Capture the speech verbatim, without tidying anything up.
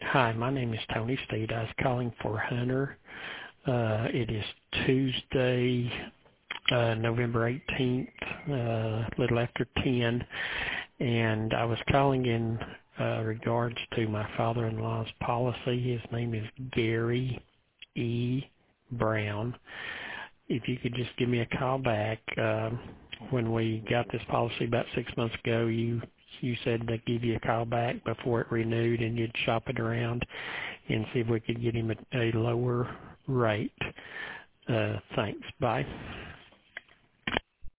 Hi, my name is Tony Steed. I was calling for Hunter. Uh, it is Tuesday, uh, November eighteenth, uh, a little after ten, and I was calling in uh, regards to my father-in-law's policy. His name is Gary E. Brown. If you could just give me a call back. Um, when we got this policy about six months ago, you you said to give you a call back before it renewed, and you'd shop it around and see if we could get him a, a lower rate. Uh, thanks. Bye.